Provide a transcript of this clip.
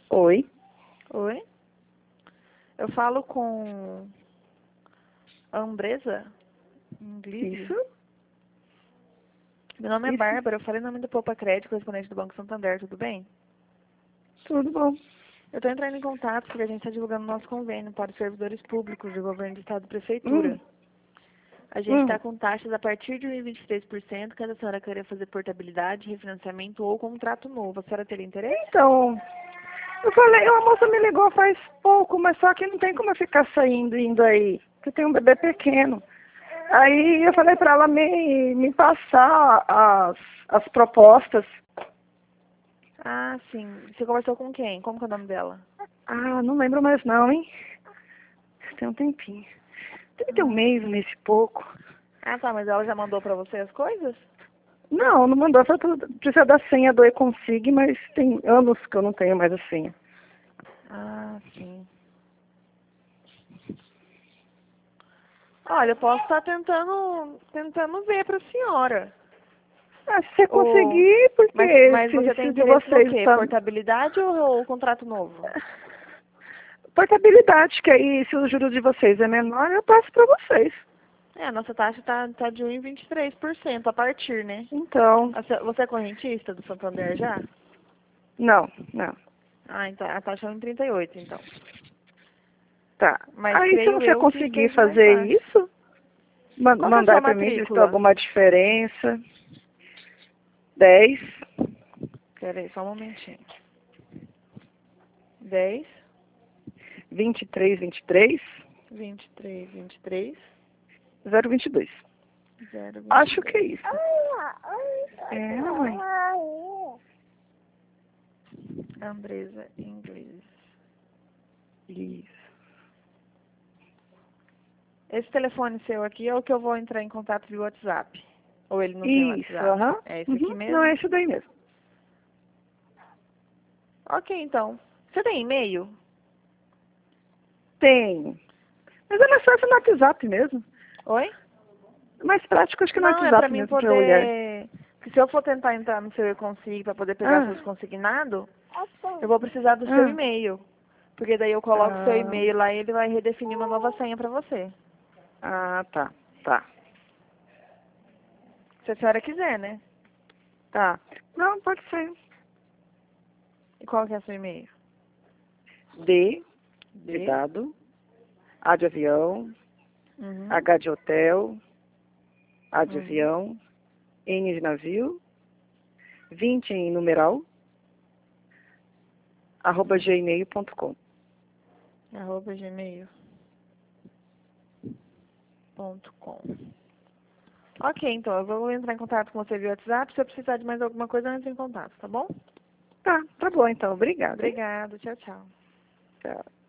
Oi. Oi? Eu falo com a Andresa Inglise. Isso? Meu nome é Isso. Bárbara, eu falei em nome do Poupa Crédito, correspondente do Banco Santander, tudo bem? Tudo bom. Eu estou entrando em contato porque a gente está divulgando nosso convênio para os servidores públicos do governo do estado e prefeitura. A gente está com taxas a partir de 1,23%, caso a senhora queira fazer portabilidade, refinanciamento ou contrato novo. A senhora teria interesse? Então, eu falei, a moça me ligou faz pouco, mas só que não tem como eu ficar saindo e indo aí, porque eu tenho um bebê pequeno. Aí eu falei para ela me passar as propostas. Ah, sim. Você conversou com quem? Como que é o nome dela? Ah, não lembro mais não, hein? Tem um tempinho. Deve ter um mês, um mês e pouco. Ah, tá, mas ela já mandou pra você as coisas? Não mandou, só precisa da senha do e-consig, mas tem anos que eu não tenho mais a senha. Ah, sim. Olha, eu posso estar tentando ver pra senhora. Ah, se você Ou... conseguir, porque Mas você tem se de interesse no vocês quê? tá... Portabilidade ou contrato novo? Portabilidade, que aí se o juros de vocês é menor, eu passo para vocês. É, a nossa taxa tá de 1,23% a partir, né? Então, Você é correntista do Santander já? não. Ah, então a taxa é 1,38, então. Tá. Mas Aí se creio você eu que conseguir seja mais fazer baixo. isso, Qual que é a sua mandar para mim se tem matrícula? alguma diferença. 10, Pera aí, só um momentinho. 10, 23, 23, 23, 022. 022. Acho que é isso. É, mãe. Andresa Inglês. Isso. Esse telefone seu aqui é o que eu vou entrar em contato via WhatsApp. Ou ele não tem Isso, WhatsApp? aham. É esse aqui Não, é mesmo? isso daí mesmo. Ok, então. Você tem e-mail? Tem. Mas é mais fácil no WhatsApp mesmo. Oi? É mais prático, acho que no Não, é pra WhatsApp mim mesmo, para eu olhar. poder... Porque se eu for tentar entrar no seu e-consig pra poder pegar Ah, seus consignados, eu vou precisar do seu e-mail. Porque daí eu coloco o seu ah, e-mail lá e ele vai redefinir uma nova senha pra você. tá. Tá. Se a senhora quiser, né? Tá. Não, pode ser. E qual que é o seu e-mail? D de D. dado, A de avião, Uhum. H de hotel, A de Uhum. avião, N de navio, 20 em numeral, @gmail.com. @gmail.com. Ok, então eu vou entrar em contato com você via WhatsApp. Se eu precisar de mais alguma coisa, eu entro em contato, tá bom? Tá bom então. Obrigada, hein? Obrigada, tchau, tchau. Tchau.